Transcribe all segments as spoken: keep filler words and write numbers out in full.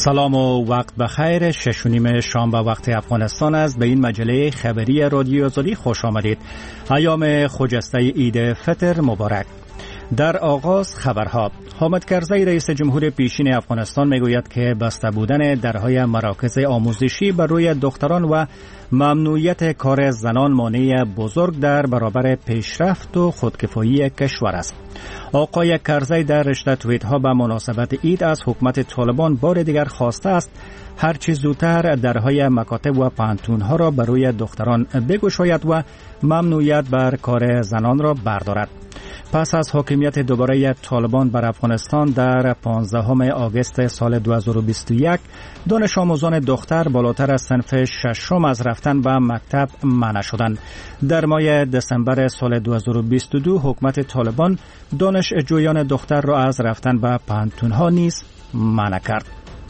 سلام و وقت بخیر. شش و نیم شام به وقت افغانستان است. به این مجله خبری رادیو آزادی خوش آمدید. ایام خجسته عید فطر مبارک. در آغاز خبرها. حامد کرزی رئیس جمهور پیشین افغانستان میگوید که بسته بودن درهای مراکز آموزشی بر روی دختران و ممنوعیت کار زنان مانع بزرگ در برابر پیشرفت و خودکفایی کشور است. آقای کرزی در رشته توییت ها به مناسبت عید از حکومت طالبان بار دیگر خواسته است هرچی زودتر درهای مکاتب و پانتون ها را بر روی دختران بگشاید و ممنوعیت بر کار زنان را بردارد. پس از حاکمیت دوباره طالبان بر افغانستان در پانزدهم آگوست سال دو هزار و بیست و یک، دانش آموزان دختر بالاتر از صنف ششم از رفتن به مکتب منع شدند. در ماه دسامبر سال دو هزار و بیست و دو حکومت طالبان دانشجویان دختر را از رفتن به پانتون‌ها نیز منع کرد.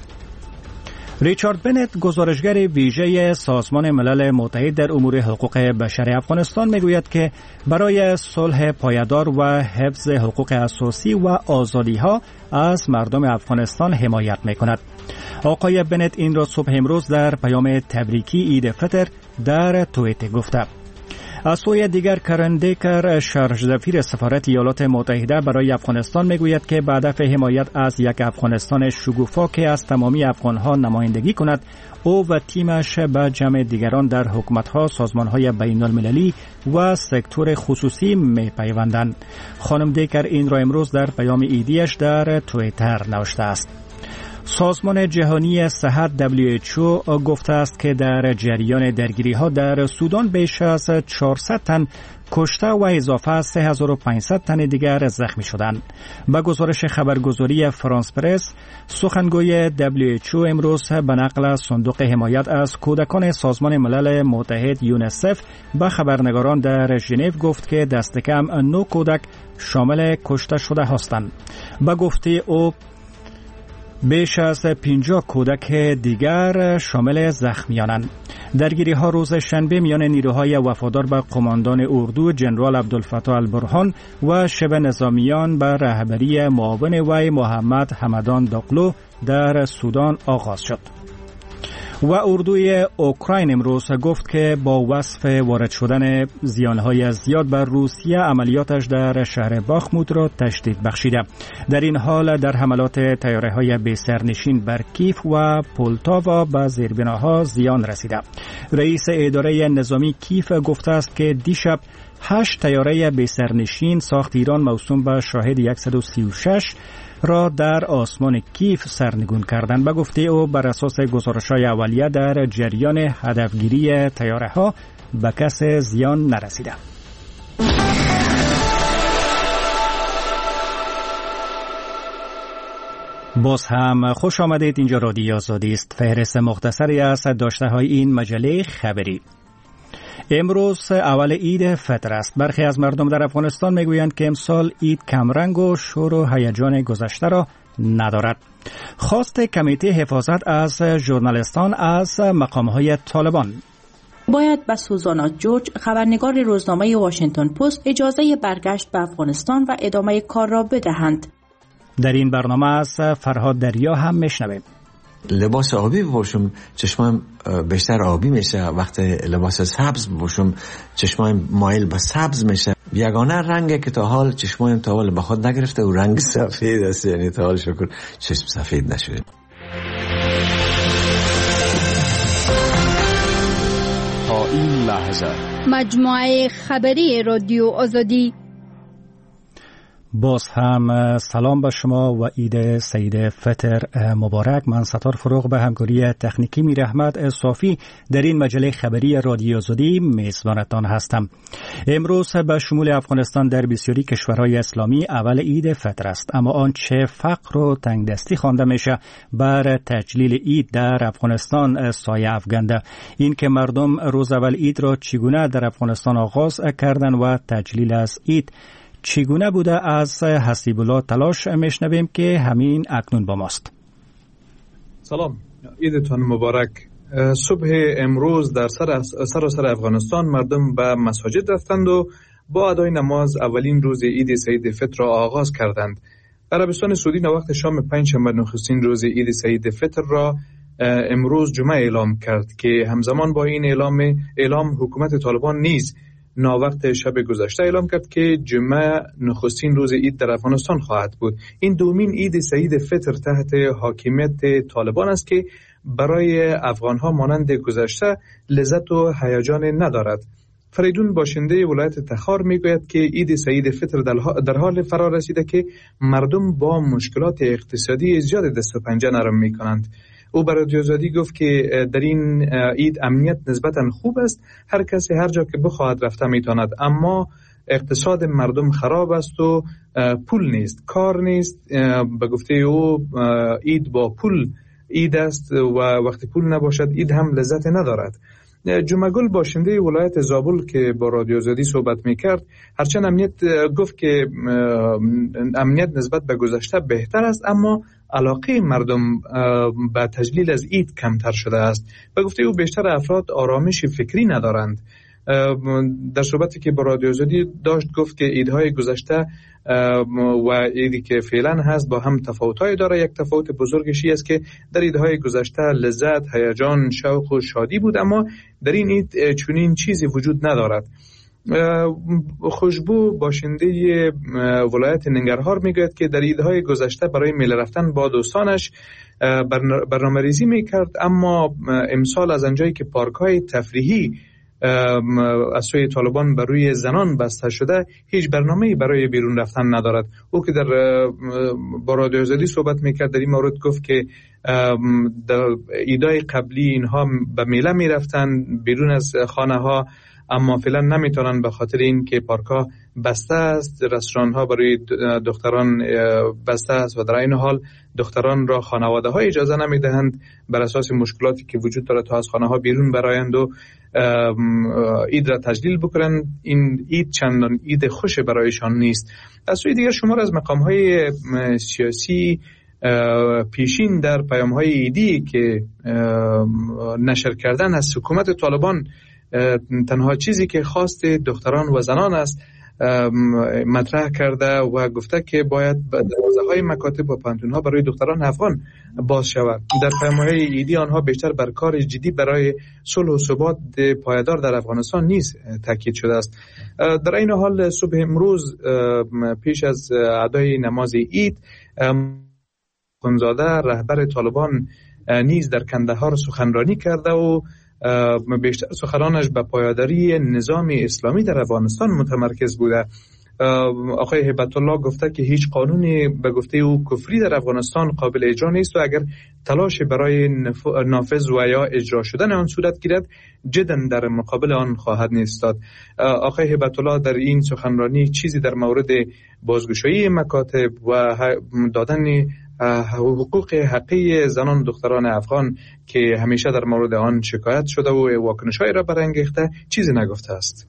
ریچارد بنت، گزارشگر ویژه سازمان ملل متحد در امور حقوق بشر افغانستان، میگوید که برای صلح پایدار و حفظ حقوق اساسی و آزادی‌ها از مردم افغانستان حمایت می‌کند. آقای بنت این را صبح امروز در پیام تبریکی عید فطر در توییتر گفته. از سوی دیگر کرن دیکر، شرج‌سفیر سفارت ایالات متحده برای افغانستان، میگوید که به هدف حمایت از یک افغانستان شگوفا که از تمامی افغانها نمایندگی کند، او و تیمش به جمع دیگران در حکومت‌ها، سازمان‌های بین‌المللی و سکتور خصوصی می‌پیوندند. خانم دیکر این را امروز در پیام عیدیش در توییتر نوشته است. سازمان جهانی صحت دبلیو اچ او گفته است که در جریان درگیری ها در سودان بیش از چهارصد تن کشته و اضافه سه هزار و پانصد تن دیگر زخمی شدند. به گزارش خبرگزاری فرانس پرس، سخنگوی دبلیو اچ او امروز به نقل صندوق حمایت از کودکان سازمان ملل متحد یونیسف به خبرنگاران در ژنو گفت که دست کم نه کودک شامل کشته شده هستند. به گفته او بیش از پنجاه کودک دیگر شامل زخمیانند. درگیری ها روز شنبه میان نیروهای وفادار به قماندان اردو جنرال عبدالفتاح البرهان و شبه نظامیان به رهبری معاون وی محمد حمدان داغلو در سودان آغاز شد. و اردوی اوکراین امروز گفت که با وصف وارد شدن زیانهای زیاد بر روسیه، عملیاتش در شهر باخمود را تشدید بخشیده. در این حال در حملات طیاره‌های بی سرنشین بر کیف و پولتاوا به زیربناها زیان رسیده. رئیس اداره نظامی کیف گفته است که دیشب هشت طیاره بی سرنشین ساخت ایران موسوم به شاهد صد و سی و شش را در آسمان کیف سرنگون کردند. به گفته او بر اساس گزارش‌های اولیه در جریان هدفگیری طیاره‌ها به کس زیان نرسیده. باز هم خوش آمدید. اینجا رادیو آزادی است. فهرست مختصری از داشته‌های این مجله خبری. امروز اول عید فطر است. برخی از مردم در افغانستان میگویند که امسال عید کمرنگ و شور و هیجان گذشته را ندارد. خواست کمیته حفاظت از ژورنالیستان از مقام‌های طالبان. باید به سوزانا جورج، خبرنگار روزنامه واشنگتن پست، اجازه برگشت به افغانستان و ادامه کار را بدهند. در این برنامه از فرهاد دریا هم میشنویم. لباس آبی بپوشم چشمم بیشتر آبی میشه، وقتی لباس سبز بپوشم چشمم مایل به سبز میشه. یگانه رنگی که تا حال چشمایم تا حال به خود نگرفته و رنگ سفید است، یعنی تا حال شکر چشم سفید نشده. تا این لحظه مجموعه خبری رادیو آزادی. باز هم سلام به شما و عید سعید فطر مبارک. من ستار فروغ به همکاری تکنیکی میر احمد صافی در این مجله خبری رادیو آزادی میزبانتان هستم. امروز به شمول افغانستان در بسیاری کشورهای اسلامی اول عید فطر است، اما آنچه فقر و تنگدستی خوانده میشه بر تجلیل عید در افغانستان سایه افکنده. این که مردم روز اول عید را چگونه در افغانستان آغاز کردند و تجلیل از عید چگونه بوده از حسیب الله تلاش میشنویم که همین اکنون با ماست. سلام، عیدتان مبارک. صبح امروز در سراسر افغانستان مردم به مساجد رفتند و با ادای نماز اولین روز عید سعید فطر را آغاز کردند. عربستان سعودی ناوقت شام پنجشنبه نخستین روز عید سعید فطر را امروز جمعه اعلام کرد که همزمان با این اعلام اعلام حکومت طالبان نیز ناوقت شب گذشته اعلام کرد که جمعه نخستین روز عید در افغانستان خواهد بود. این دومین عید سعید فطر تحت حاکمیت طالبان است که برای افغانها مانند گذشته لذت و هیجان ندارد. فریدون باشنده ولایت تخار میگوید که عید سعید فطر در حال فرا رسیده که مردم با مشکلات اقتصادی زیاد دست و پنجه نرم میکنند. او برای رادیو آزادی گفت که در این عید امنیت نسبتا خوب است، هر کسی هر جا که بخواهد رفته میتواند، اما اقتصاد مردم خراب است و پول نیست، کار نیست. به گفته او عید با پول عید است و وقتی پول نباشد عید هم لذت ندارد. جمعگل باشنده ولایت زابل که با رادیو آزادی صحبت میکرد هرچند امنیت گفت که امنیت نسبت به گذشته بهتر است، اما علاقه مردم به تجلیل از عید کمتر شده است. به گفته او بیشتر افراد آرامش فکری ندارند. در صحبتی که با رادیو آزادی داشت گفت که عیدهای گذشته و عیدی که فعلا هست با هم تفاوت‌های داره. یک تفاوت بزرگش است که در عیدهای گذشته لذت، هیجان، شوق و شادی بود، اما در این عید چنین چیزی وجود ندارد. خوشبو باشنده ولایت ننگرهار میگوید که در عیدهای گذشته برای میله رفتن با دوستانش برنامه ریزی میکرد، اما امسال از آنجایی که پارک‌های تفریحی از سوی طالبان بر روی زنان بسته شده هیچ برنامه‌ای برای بیرون رفتن ندارد. او که در با رادیو آزادی صحبت میکرد در این مورد گفت که در عیدهای قبلی اینها به میله میرفتن بیرون از خانه ها، اما فعلا نمیتونن به خاطر این که پارک‌ها بسته است، رستوران‌ها برای دختران بسته است و در این حال دختران را خانواده‌ها اجازه نمیدهند بر اساس مشکلاتی که وجود دارد تا از خانه‌ها بیرون برایند و عید را تجلیل بکنند. این عید چندان عید خوش برایشان نیست. از سوی دیگر شمار از مقام‌های سیاسی پیشین در پیام‌های عیدی که نشر کردن از حکومت طالبان تنها چیزی که خواست دختران و زنان است مطرح کرده و گفته که باید دروازه‌های مکاتب و پانتون‌ها برای دختران افغان باز شود. در پیام‌های عیدی آنها بیشتر بر کار جدی برای صلح و ثبات پایدار در افغانستان نیز تاکید شده است. در این حال صبح امروز پیش از ادای نماز عید خونزاده رهبر طالبان نیز در کندهار سخنرانی کرده و بیشتر سخنانش به پایداری نظام اسلامی در افغانستان متمرکز بوده. آقای هیبت الله گفته که هیچ قانونی به گفته او کفری در افغانستان قابل اجرا نیست و اگر تلاش برای نافذ و یا اجرا شدن آن صورت گیرد جدا در مقابل آن خواهد ایستاد. آقای هیبت الله در این سخنرانی چیزی در مورد بازگشایی مکاتب و دادن حقوق حقی زنان دختران افغان که همیشه در مورد آن شکایت شده و واکنش‌هایی را برانگیخته چیزی نگفته است.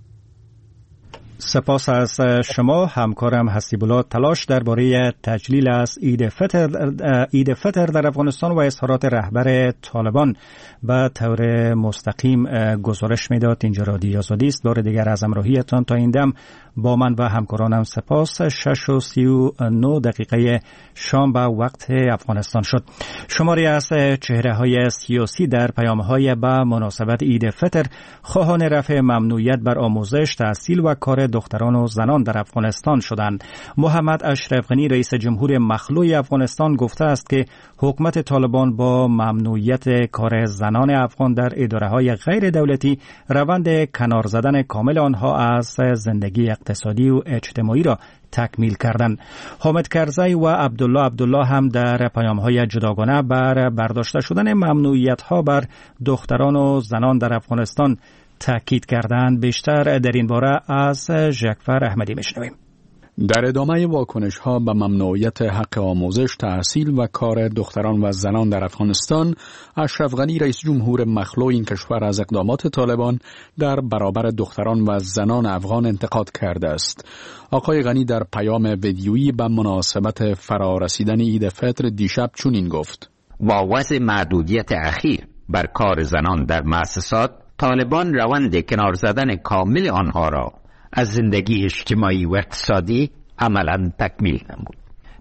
سپاس از شما همکارم حسیب الله. تلاش درباره تجلیل از عید فطر عید فطر در افغانستان و اظهارات رهبر طالبان به طور مستقیم گزارش میداد. اینجا رادیو آزادی است. بار دیگر از همراهیتان تا این دم با من و همکارانم سپاس. شش و سی و نه دقیقه شام به وقت افغانستان شد. شماری از چهره های سیاسی در پیام های به مناسبت عید فطر خواهان رفع ممنوعیت بر آموزش، تحصیل و کار دختران و زنان در افغانستان شدند. محمد اشرف غنی رئیس جمهور مخلوع افغانستان گفته است که حکومت طالبان با ممنوعیت کار زنان افغان در اداره‌های غیر دولتی روند کنار زدن کامل آنها از زندگی اقتصادی و اجتماعی را تکمیل کردند. حامد کرزی و عبدالله عبدالله هم در پیام‌های جداگانه بر برداشته شدن ممنوعیت‌ها بر دختران و زنان در افغانستان تاکید کردند. بیشتر در این باره از ژکفر احمدی میشنویم. در ادامه واکنش ها به ممنوعیت حق آموزش، تحصیل و کار دختران و زنان در افغانستان، اشرف غنی رئیس جمهور مخلوع این کشور از اقدامات طالبان در برابر دختران و زنان افغان انتقاد کرده است. آقای غنی در پیام ویدیویی به مناسبت فرارسیدن عید فطر دیشب چنین گفت: با وضع محدودیت اخیر بر کار زنان در مؤسسات، طالبان روند کنار زدن کامل آنها را از زندگی اجتماعی و اقتصادی عملاً تکمیل نمود.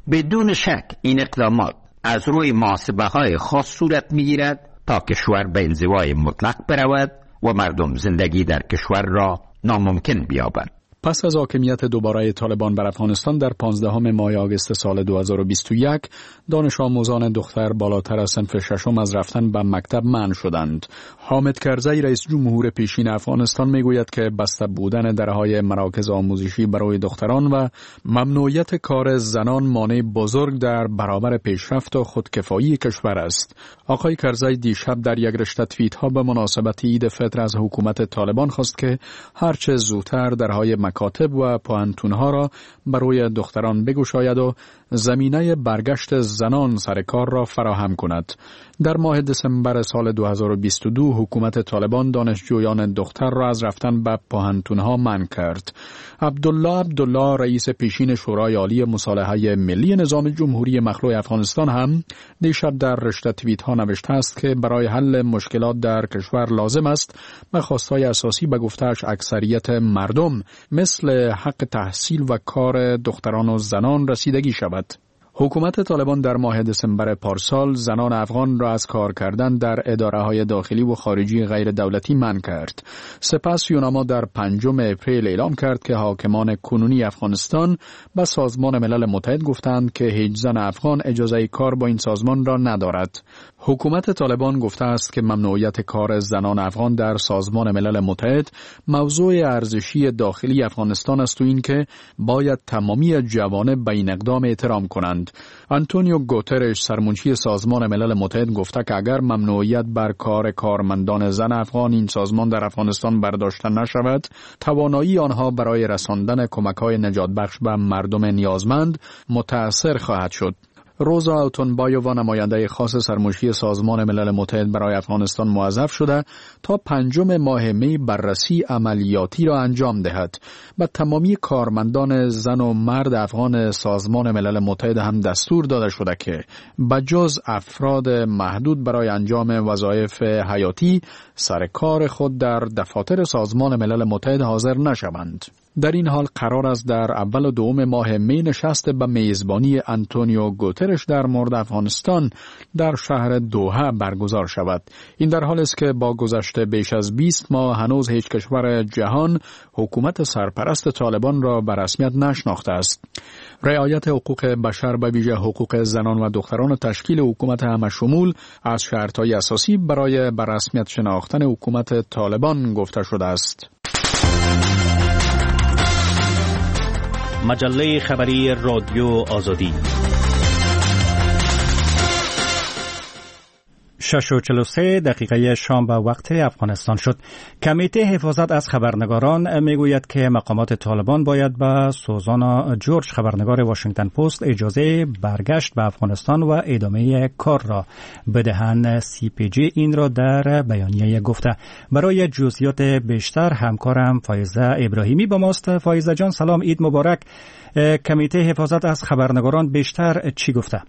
بدون شک این اقدامات از روی محاسبه های خاص صورت می گیرد تا کشور به انزوای مطلق برود و مردم زندگی در کشور را ناممکن بیابند. پس از حاکمیت دوباره طالبان بر افغانستان در پانزدهم ماه آگوست سال دو هزار و بیست و یک، دانش آموزان دختر بالاتر از صنف ششم از رفتن به مکتب منع شدند. حامد کرزی رئیس جمهور پیشین افغانستان میگوید که بسته بودن درهای مراکز آموزشی برای دختران و ممنوعیت کار زنان مانع بزرگ در برابر پیشرفت و خودکفایی کشور است. آقای کرزی دیشب در یک رشته توییت ها به مناسبت عید فطر از حکومت طالبان خواست که هرچه زودتر درهای مکاتب و پوهنتون‌ها را برای دختران بگشاید و زمینه برگشت زنان سر کار را فراهم کند. در ماه دسامبر سال دو هزار و بیست و دو حکومت طالبان دانشجویان دختر را از رفتن به پوهنتون‌ها منع کرد. عبدالله عبدالله رئیس پیشین شورای عالی مصالحه ملی نظام جمهوری مخلوع افغانستان هم دیشب در رشته توییت ها نوشته است که برای حل مشکلات در کشور لازم است به خواستهای اساسی به گفته‌اش اکثریت مردم مثل حق تحصیل و کار دختران و زنان رسیدگی شود. حکومت طالبان در ماه دسامبر پارسال زنان افغان را از کار کردن در اداره‌های داخلی و خارجی غیر دولتی منع کرد. سپس یوناما در پنجم اپریل اعلام کرد که حاکمان کنونی افغانستان به سازمان ملل متحد گفتند که هیچ زن افغان اجازه کار با این سازمان را ندارد. حکومت طالبان گفته است که ممنوعیت کار زنان افغان در سازمان ملل متحد موضوع ارزشی داخلی افغانستان است و این که باید تمامی جوانب به این اقدام احترام کنند. آنتونیو گوترش سرمنشی سازمان ملل متحد گفته که اگر ممنوعیت بر کار کارمندان زن افغان این سازمان در افغانستان برداشته نشود، توانایی آنها برای رساندن کمک‌های نجات بخش به مردم نیازمند متأثر خواهد شد. روزا آلتونبایووا نماینده خاص سرمنشی سازمان ملل متحد برای افغانستان موظف شده تا پنجم ماه می بررسی عملیاتی را انجام دهد. به تمامی کارمندان زن و مرد افغان سازمان ملل متحد هم دستور داده شده که بجز افراد محدود برای انجام وظایف حیاتی سر کار خود در دفاتر سازمان ملل متحد حاضر نشوند. در این حال قرار است در اول و دوم ماه می نشست به میزبانی آنتونیو گوترش در مورد افغانستان در شهر دوحه برگزار شود. این در حال است که با گذشت بیش از بیست ماه هنوز هیچ کشور جهان حکومت سرپرست طالبان را به رسمیت نشناخته است. رعایت حقوق بشر به ویژه حقوق زنان و دختران تشکیل حکومت همشمول از شرط‌های اساسی برای به رسمیت شناختن حکومت طالبان گفته شده است. مجله خبری رادیو آزادی شش و چهل و سه دقیقه شام به وقت افغانستان شد. کمیته حفاظت از خبرنگاران میگوید که مقامات طالبان باید به سوزانا جورج خبرنگار واشنگتن پست اجازه برگشت به افغانستان و ادامه کار را بدهند. سی پی جی این را در بیانیه گفته. برای جزئیات بیشتر همکارم فایزه ابراهیمی با ماست. فایزه جان سلام، عید مبارک. کمیته حفاظت از خبرنگاران بیشتر چی گفته؟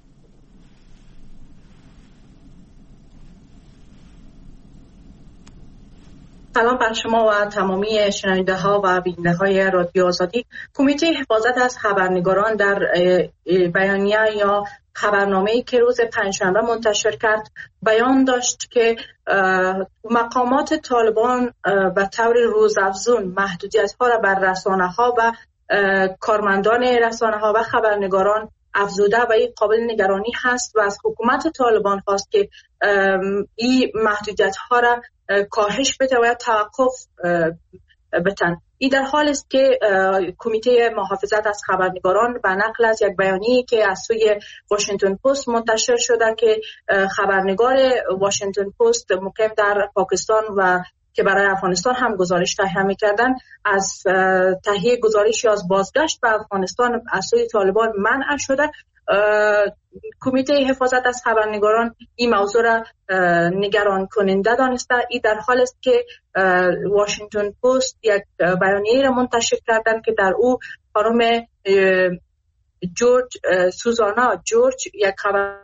سلام بر شما و تمامی شنونده ها و بیننده های رادیو آزادی. کمیته حفاظت از خبرنگاران در بیانیه یا خبرنامه‌ای که روز پنجشنبه منتشر کرد بیان داشت که مقامات طالبان به طور روزافزون محدودیت‌ها را بر رسانه‌ها و کارمندان رسانه‌ها و خبرنگاران افزوده و این قابل نگرانی هست و از حکومت طالبان خواست که این محدودیت‌ها را کاهش بده و توقف بتن. این در حال است که کمیته محافظت از خبرنگاران به نقل از یک بیانیه‌ای که از سوی واشنگتن پست منتشر شده که خبرنگار واشنگتن پست مقیم در پاکستان و که برای افغانستان هم گزارش تهیه می‌کردند از تهیه گزارشی از بازگشت به افغانستان از سوی طالبان منع شده. کمیته حفاظت از خبرنگاران این موضوع را نگران کننده دانسته. این در حال است که واشنگتن پست یک بیانیه را منتشر کردند که در او خانم جورج سوزانا جورج یک خبر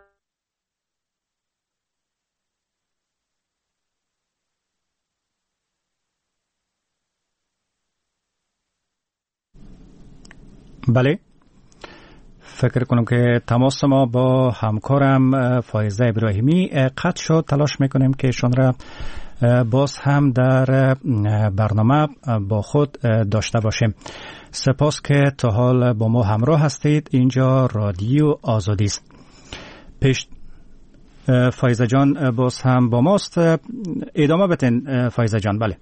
بله فکر کنم که تماس ما با همکارم فایزه ابراهیمی قطع شد. تلاش میکنیم که شان را باز هم در برنامه با خود داشته باشیم. سپاس که تا حال با ما همراه هستید. اینجا رادیو آزادی است. پیش فایزه جان باز هم با ماست. ادامه بتین فایزه جان. بله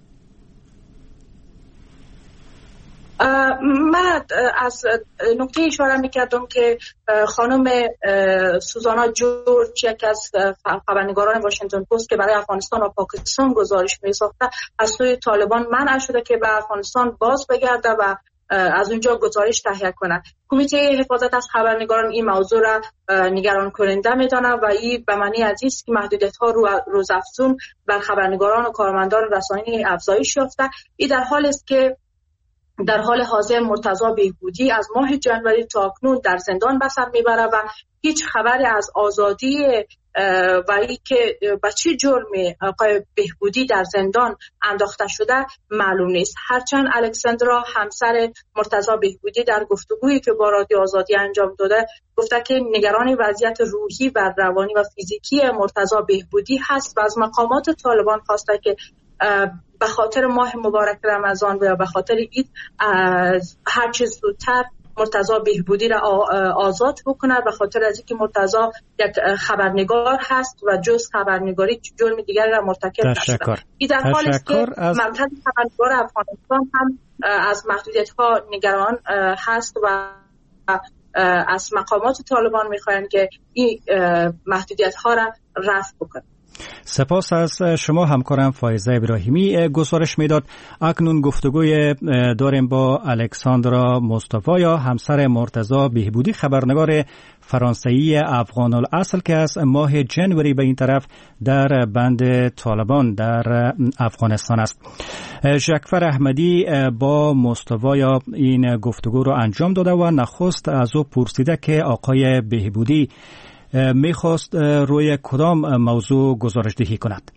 من از نکته اشاره میکردم که خانم سوزانا جورج، یکی از خبرنگاران واشنگتن پست که برای افغانستان و پاکستان گزارش میساخته، از سوی طالبان منع شده که به افغانستان باز بگرده و از اونجا گزارش تهیه کنه. کمیته حفاظت از خبرنگاران این موضوع را نگران کننده میدانه و این به معنی عزیز که محدودیت ها رو روزافزون بر خبرنگاران و کارمندان رسانه‌ای افزایش یافته. این در حالی است که در حال حاضر مرتضی بهبودی از ماه جنوری تا اکنون در زندان به سر میبره و هیچ خبری از آزادی و ای که به چه جرمی آقای بهبودی در زندان انداخته شده معلوم نیست. هرچند الکساندرا همسر مرتضی بهبودی در گفتگویی که با رادیو آزادی انجام داده گفته که نگران وضعیت روحی و روانی و فیزیکی مرتضی بهبودی هست و از مقامات طالبان خواسته که به خاطر ماه مبارک رمضان و به خاطر عید هر چیز زودتر مرتضی بهبودی را آزاد بکنه، به خاطر از اینکه مرتضی یک خبرنگار هست و جز خبرنگاری جرم دیگری را مرتکب نشده. این در حالی است که از... مرکز خبرنگار افغانستان هم از محدودیت ها نگران هست و از مقامات طالبان میخواهند که این محدودیت ها را رفع بکنه. سپاس از شما همکارم فایزه ابراهیمی. گزارش میداد اکنون گفتگوی داریم با الکساندرا مصطفی یا همسر مرتضی بهبودی، خبرنگار فرانسوی افغان الاصل که از ماه جنوری به این طرف در بند طالبان در افغانستان است. ژکفر احمدی با مصطفی یا این گفتگو رو انجام داده و نخست از او پرسیده که آقای بهبودی میخواست روی کدام موضوع گزارش دهی کند.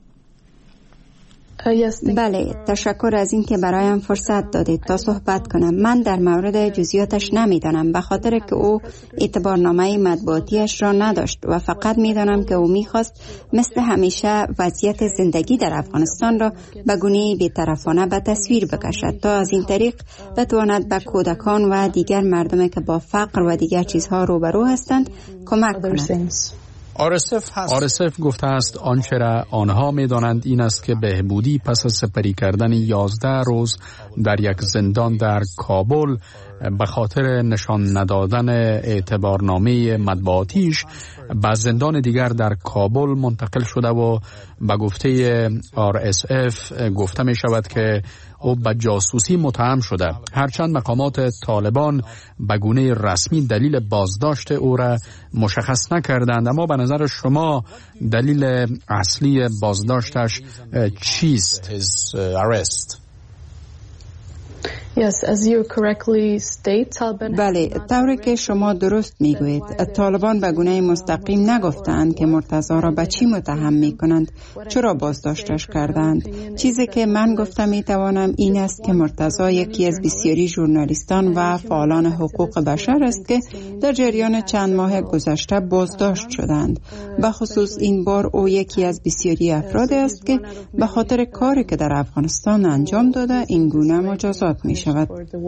بله، تشکر از این که برایم فرصت دادید تا صحبت کنم. من در مورد جزئیاتش نمیدانم به خاطر که او اعتبارنامه مطبوعاتیش را نداشت و فقط میدانم که او میخواست مثل همیشه وضعیت زندگی در افغانستان را به گونه بی‌طرفانه به تصویر بکشد تا از این طریق بتواند به کودکان و دیگر مردمی که با فقر و دیگر چیزها روبرو هستند کمک کند. آرسف گفته است آنچه را آنها می دانند این است که بهبودی پس از سپری کردن یازده روز در یک زندان در کابل به خاطر نشان ندادن اعتبارنامه مطبوعاتیش به زندان دیگر در کابل منتقل شده و به گفته آر اس اف گفته می شود که او به جاسوسی متهم شده. هرچند مقامات طالبان به گونه رسمی دلیل بازداشت او را مشخص نکردند، اما به نظر شما دلیل اصلی بازداشتش چیست؟ Yes, as you correctly state, Taliban... بله، طوری که شما درست میگویید، طالبان به گونه مستقیم نگفتند که مرتضی را به چی متهم میکنند، چرا بازداشتش کردند. چیزی که من گفتم میتوانم این است که مرتضی یکی از بسیاری ژورنالیستان و فعالان حقوق بشر است که در جریان چند ماه گذشته بازداشت شدند. به خصوص این بار او یکی از بسیاری افراد است که به خاطر کاری که در افغانستان انجام داده این گونه مجازات می شود.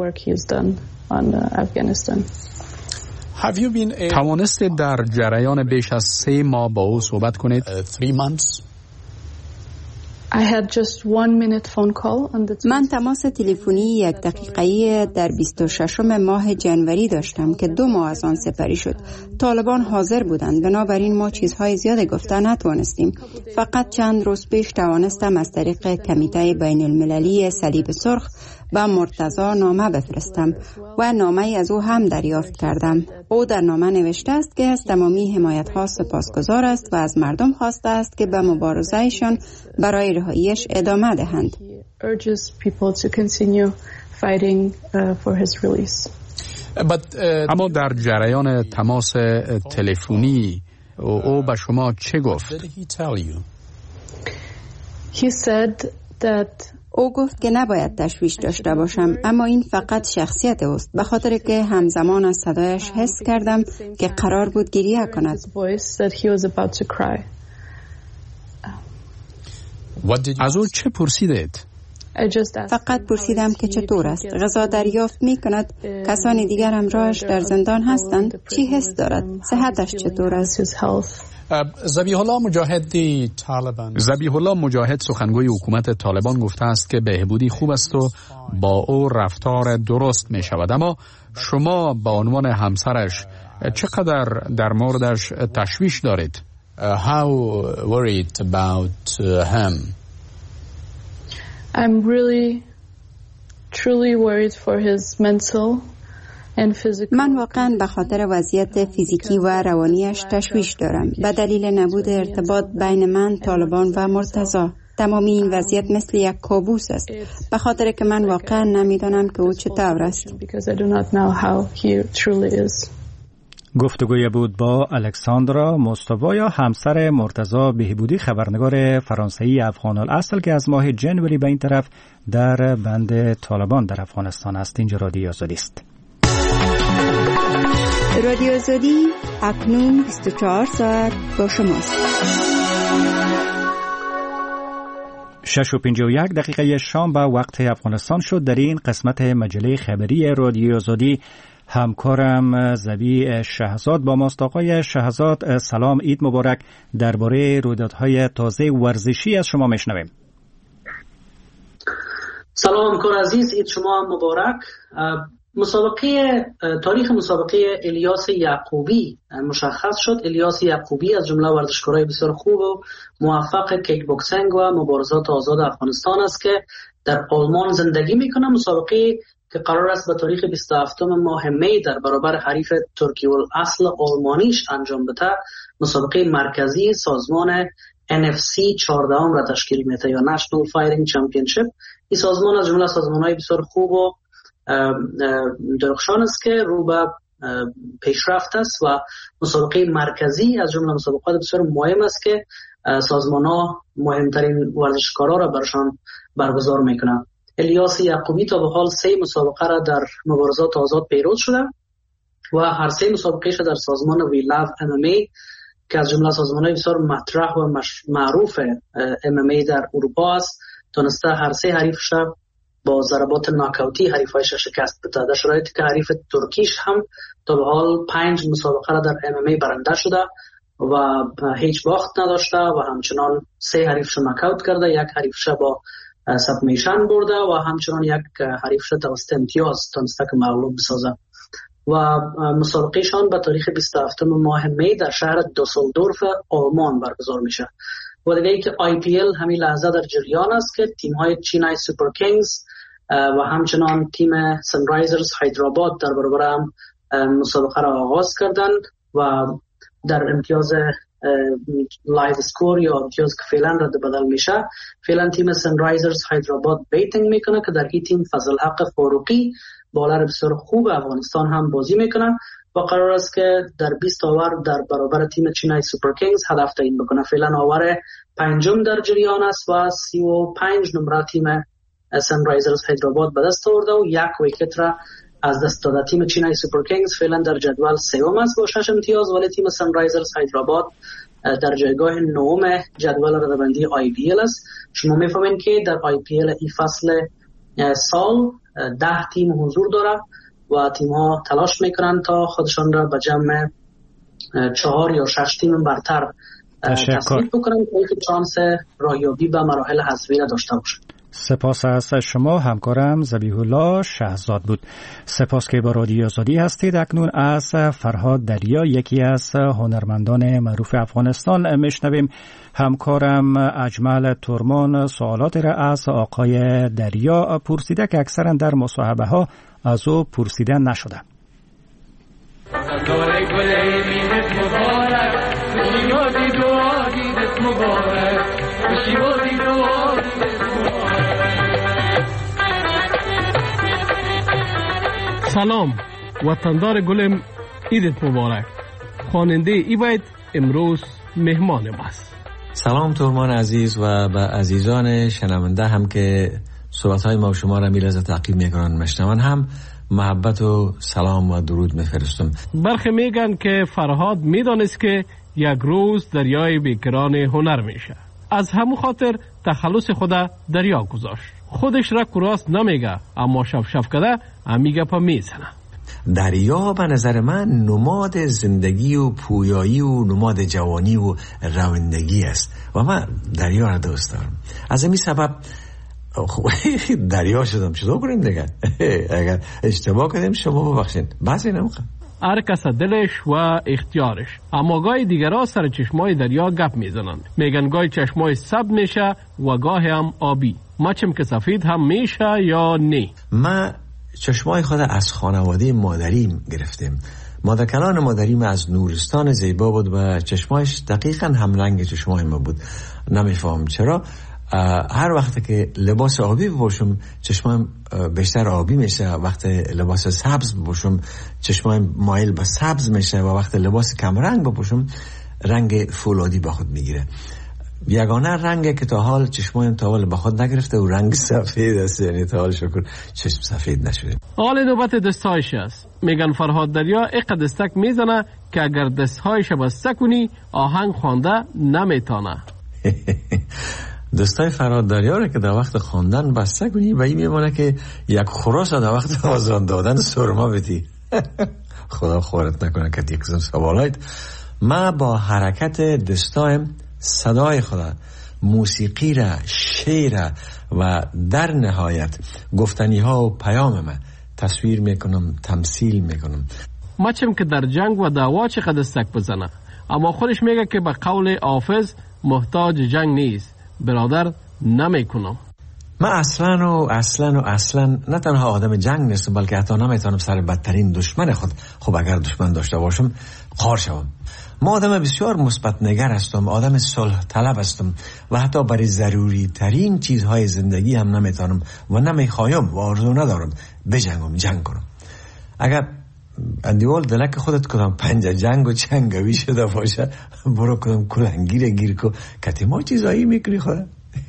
توانسته در جریان بیش از سه ماه با او صحبت کنید؟ من تماس تلفنی یک دقیقه‌ای در بیست و ششم ماه جنوری داشتم که دو ماه از آن سپری شد. طالبان حاضر بودند، بنابراین ما چیزهای زیادی گفته نتوانستیم. فقط چند روز پیش توانستم از طریق کمیته بین المللی صلیب سرخ به مرتضی نامه بفرستم و نامه از او هم دریافت کردم. او در نامه نوشته است که از تمامی حمایت‌ها سپاسگزار است و از مردم خواسته است که به مبارزه‌شان برای رهاییش ادامه دهند. اما در جریان تماس تلفنی او به شما چه گفت؟ او گفت که نباید تشویش داشته باشم، اما این فقط شخصیت اوست، به خاطر که همزمان از صدایش حس کردم که قرار بود گریه کند. از او چه پرسیدید؟ فقط پرسیدم که چطور است، غذا دریافت می کند، کسانی دیگر همراهش در زندان هستند، چی حس دارد، صحتش چطور است. ذبیح الله مجاهد طالبان ذبیح الله مجاهد سخنگوی حکومت طالبان گفته است که بهبودی خوب است و با او رفتار درست می شود، اما شما به عنوان همسرش چقدر در موردش تشویش دارید؟ How worried about him? I'm really truly worried for his mental and physical. من واقعا به خاطر وضعیت فیزیکی و روانیش تشویش دارم به دلیل نبود ارتباط بین من، طالبان و مرتضی. تمامی این وضعیت مثل یک کابوس است، به خاطر که من واقعا نمیدانم که او چطور است. گفتگوی بود با الکساندرا مصطفی، همسر مرتضی بهبودی، خبرنگار فرانسوی افغان الاصل که از ماه جنوری به این طرف در بند طالبان در افغانستان است. اینجا رادیو آزادی است. رادیو آزادی اکنون بیست و چهار ساعت با شماست. شش و پنجاه و یک دقیقه شام به وقت افغانستان شد. در این قسمت مجله خبری رادیو آزادی همکارم زبی شهزاد با ماست. آقای شهزاد سلام، عید مبارک. درباره رویدادهای تازه ورزشی از شما میشنویم. سلام همکار عزیز، عید شما مبارک. مسابقه تاریخ مسابقه الیاس یعقوبی مشخص شد. الیاس یعقوبی از جمله ورزشکارای بسیار خوب و موفق کیک بوکسینگ و مبارزات آزاد افغانستان است که در آلمان زندگی میکنه. مسابقه که قرار است به تاریخ بیست و هفتم ماه می در برابر حریف ترکی الاصل آلمانیش انجام بده، مسابقه مرکزی سازمان ان اف سی چهاردهم را تشکیل میده یا نشنال فایرینگ چمپیونشیپ. این سازمان از جمله سازمان‌های بسیار خوب و درخشان است که رو به پیشرفت است و مسابقه مرکزی از جمله مسابقات بسیار مهم است که سازمان‌ها مهمترین ورزشکارا را برشان برگزار میکنند. الیاس یعقوبی تا به حال سه مسابقه را در مبارزات آزاد پیروز شده و هر سه مسابقهش در سازمان وی لاو ام ام ای که از جمله سازمان‌های بسیار مطرح و معروف ام ام ای در اروپا است تونسته هر سه حریفش با ضربات ناکاوتی حریفایش شکست بده. در شرایطی که حریف ترکیش هم تا به حال پنج مسابقه را در ام ام ای برنده شده و هیچ باخت نداشته و همچنان سه حریفش ناکاوت کرده، یک حریفش با سبمیشن برده و همچنان یک حریفش توسط امتیاز تونسته که مغلوب بسازه. و مسابقهشان به تاریخ بیست و هفتم ماه می در شهر دوسلدورف آلمان برگزار میشه. و دیگه ای که آی پی ال همین لحظه در جریان است که تیم های چینای سوپر کینگز و همچنان تیم سنرایزرز هیدرآباد در برابر هم مسابقه را آغاز کردند و در امتیاز لایو اسکور یا امتیاز که فعلا رد بدل میشه، فعلا تیم سنرایزرز هیدرآباد بیتینگ میکنه که در این تیم فضل حق فاروقی بالر بسیار خوب افغانستان هم بازی میکنه و قرار است که در بیست آور در برابر تیم چینای سوپر کینگز هدف تعیین بکنه. فعلا آور پنجم در جریان است و سی و پنج نمره تیم سنرایزرز هیدرآباد به دست آورده و یک ویکت را از دست داده. تیم چینای سوپر کینگز فعلا در جدول سوم است با شش امتیاز، ولی تیم سنرایزرز هیدرآباد در جایگاه نهم جدول رده‌بندی آی پی ال است. شما میفهمین که در آی پی ال این فصل سال ده تیم حضور داره و تیم ها تلاش میکنن تا خودشان را به جمع چهار یا شش تیم برتر تصویب بکنن که شانس راهیابی به مراحل حذفی را داشته باشند. سپاس از شما همکارم ذبیح الله شهزاد بود. سپاس که با رادیو آزادی هستید. اکنون از فرهاد دریا یکی از هنرمندان معروف افغانستان میشنویم. همکارم اجمل ترمان سوالات را از آقای دریا پرسیده که اکثرا در مصاحبه ها از او پرسیده نشده. سلام وطندار گلم، عیدت مبارک. خواننده ای باید امروز مهمان ماست. سلام ترمان عزیز و به عزیزان شنونده هم که صحبت های ما و شما را می لحظه تعقیب میکنن مشنون هم محبت و سلام و درود میفرستم. برخی میگن که فرهاد میدانست که یک روز دریای بیکران هنر میشه. از همون خاطر تخلص خود دریا گذاشت. خودش را کراس نمیگه اما شف شف کده امیگه پا میزنه. دریا به نظر من نماد زندگی و پویایی و نماد جوانی و روندگی است و من دریا را دوست دارم. از همین سبب دریا شدم. چطور کنیم دیگه؟ اگر اشتباه کردیم شما ببخشین. بس نمیخوام. هر کس دلش و اختیارش. اما گاهی دیگرها سر چشمای دریا گپ میزنن. میگن گاهی چشمای سبز میشه و گاهی هم آبی. مچم که سفید هم میشه یا نه؟ ما چشمای خود از خانواده مادریم گرفتیم. مادرکلان مادریم از نورستان زیبا بود و چشمایش دقیقا هم رنگ چشمای ما بود. نمیفهم چرا هر وقت که لباس آبی بپوشم چشمایم بیشتر آبی میشه، وقت لباس سبز بپوشم چشمایم مایل به سبز میشه و وقت لباس کم رنگ بپوشم رنگ فولادی با خود میگیره. یگانه رنگی که تا حال چشمایم تا حال با خود نگرفته و رنگ سفید است، یعنی تا حال شکر چشم سفید نشده. حال نوبت دستایش است. میگن فرهاد دریا اقا دستک میزنه که اگر دستهایش بسته کنی آهنگ خوانده نمیتانه. دستای فرهاد دریا را که در وقت خواندن بسته کنی و این میمونه که یک خراس در وقت آزان دادن سرما بدی. خدا خورت نکنه که یک قسم سوالایت. ما با حرکت دستایم صدای خدا، موسیقی را، شعر و در نهایت گفتنی ها و پیام ما تصویر میکنم، تمثیل میکنم. مچم که در جنگ و دعوا چقدر دستک بزنه اما خودش میگه که به قول حافظ محتاج جنگ نیست. برادر نمیکنم. من اصلا و اصلا و اصلا نه تنها آدم جنگ نیستم بلکه حتی نمیتونم سر بدترین دشمن خود، خب اگر دشمن داشته باشم، خار شوم. ما آدم بسیار مثبت نگر هستم، آدم صلح طلب هستم و حتی برای ضروری ترین چیزهای زندگی هم نمیتونم و نمیخوایم و آرزو ندارم بجنگم، جنگ کنم. اگر اندیوال دلک خودت کدام پنجه جنگ و چنگوی شده باشه برو کدام کلنگیر گیر کو کتی ما چیزایی میکنی خدا.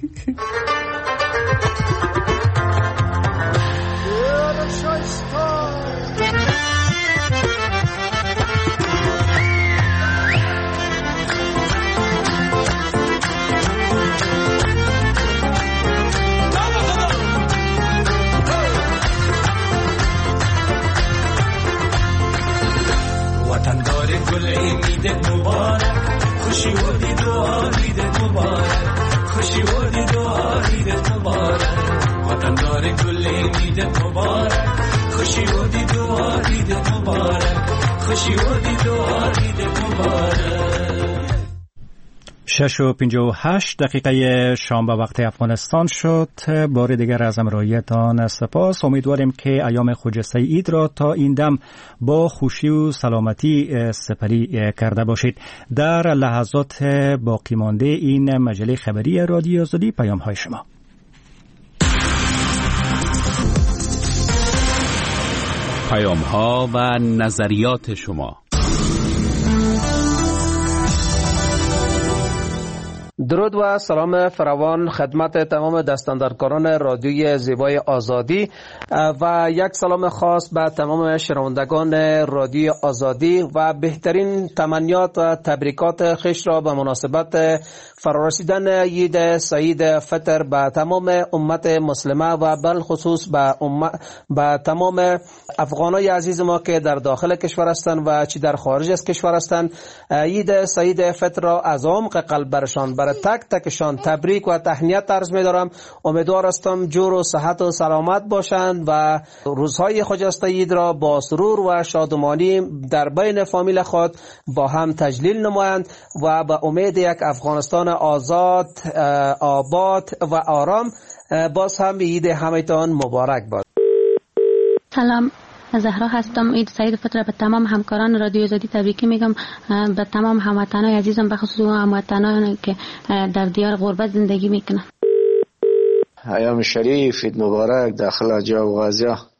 شش و پنجاه و هشت دقیقه شام به وقت افغانستان شد. بار دیگر از همراهیتان سپاس. امیدواریم که ایام خجسته عید را تا این دم با خوشی و سلامتی سپری کرده باشید. در لحظات باقی مانده این مجله خبری رادیو آزادی پیام های شما. پیام ها و نظریات شما. درود و سلام فراوان خدمت تمام دستاندرکاران رادیوی زیبای آزادی و یک سلام خاص به تمام شنوندگان رادیوی آزادی و بهترین تمنیات و تبریکات خوش را به مناسبت فرارسیدن عید سعید فطر به تمام امت مسلمه و بالخصوص به به تمام افغانای عزیز ما که در داخل کشور هستند و چی در خارج از کشور هستند. عید سعید فطر را از عمق قلب برشان برای تک تکشان تبریک و تهنیت عرض می دارم. امیدوار هستم جور و صحت و سلامت باشند و روزهای خجسته عید را با سرور و شادمانی در بین فامیل خود با هم تجلیل نمایند و به امید یک افغانستان آزاد، آباد و آرام باز هم عید همتان مبارک باد. سلام، زهرا هستم. عید سعید فطر به تمام همکاران رادیو آزادی تبریک میگم. به تمام هموطنان عزیزم به خصوص هموطنان که در دیار غربت زندگی میکنن. ایام شریف، عید مبارک داخل جا و غازیه.